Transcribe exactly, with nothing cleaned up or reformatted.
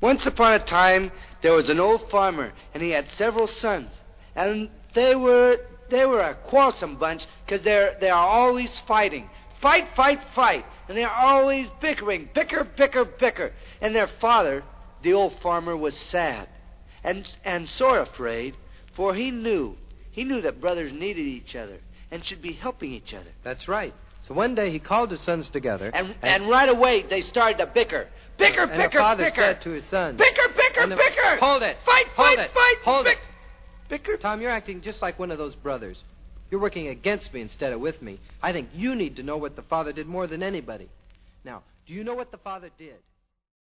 Once upon a time, there was an old farmer, and he had several sons. And they were they were a quarrelsome bunch, because they're they are always fighting. Fight, fight, fight. And they're always bickering. Bicker, bicker, bicker. And their father, the old farmer, was sad and and sore afraid, for he knew, he knew that brothers needed each other and should be helping each other. That's right. So one day he called his sons together. And, and, and right away they started to bicker. Bicker, and bicker, the father bicker. said to his sons. Bicker, bicker, the, bicker. Hold it. Fight, hold fight, it. fight. Hold bick, it. Bicker. Tom, you're acting just like one of those brothers. You're working against me instead of with me. I think you need to know what the father did more than anybody. Now, do you know what the father did?